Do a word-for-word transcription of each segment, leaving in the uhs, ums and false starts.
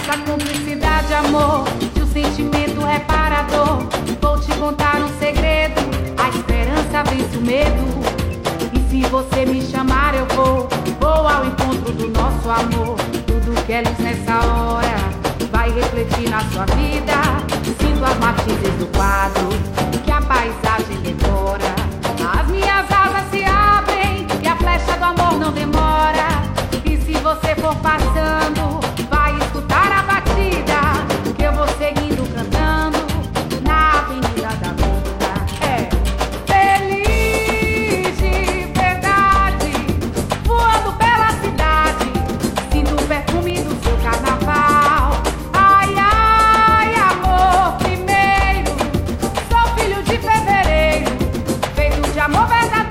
nessa cumplicidade, amor, de um sentimento reparador, vou te contar um segredo. A esperança vence o medo. E se você me chamar, eu vou. Vou ao encontro do nosso amor. Tudo que é luz nessa hora vai refletir na sua vida. Sinto as matizes do quadro que a paisagem decora. As minhas asas se abrem e a flecha do amor não demora. E se você for passando, vai escutar a batida que eu vou seguindo cantando na avenida da vida. É feliz de verdade, voando pela cidade, sinto o perfume do seu carnaval. Ai, ai, amor primeiro, sou filho de fevereiro, feito de amor verdadeiro.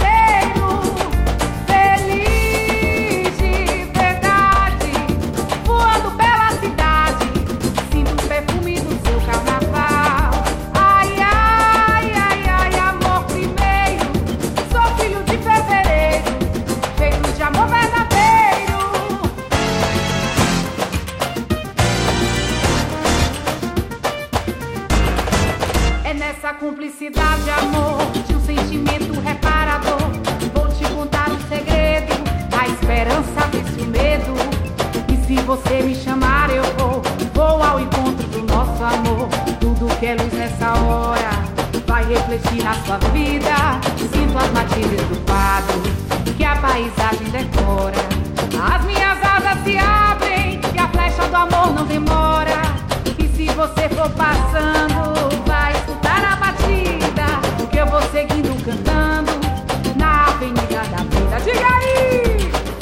Essa cumplicidade, amor, de um sentimento reparador, vou te contar um segredo. A esperança vence o medo. E se você me chamar, eu vou. Vou ao encontro do nosso amor. Tudo que é luz nessa hora vai refletir na sua vida. Sinto as matizes do quadro que a paisagem decora. As minhas asas se abrem e a flecha do amor não demora. E se você for passando, vai escutar a batida que eu vou seguindo cantando na avenida da vida. Diga aí!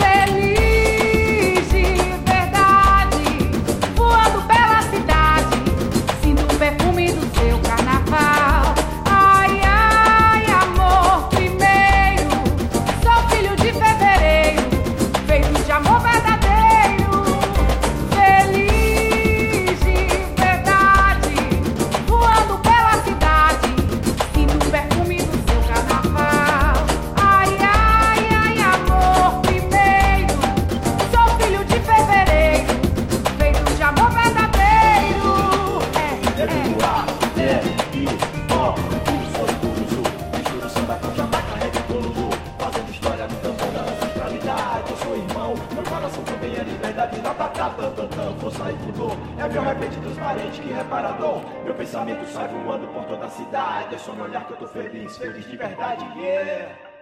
Feliz de verdade, voando pela cidade, sinto o perfume do seu carnaval. Ai, ai, amor primeiro, sou filho de fevereiro, feito de amor verdadeiro. Força e pudor, é meu repente transparente que reparador. Meu pensamento sai voando por toda a cidade. É só no olhar que eu tô feliz, feliz de verdade, yeah.